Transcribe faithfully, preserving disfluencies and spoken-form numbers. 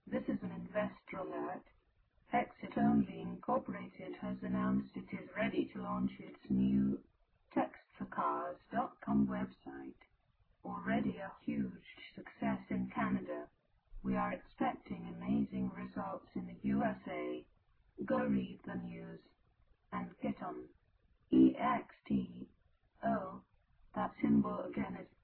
This is an investor alert. Exit Only Incorporated has announced it is ready to launch its new text for cars dot com website. Already a huge success in Canada, we are expecting amazing results in the U S A. Go read the news and get on. E X T O, that symbol again is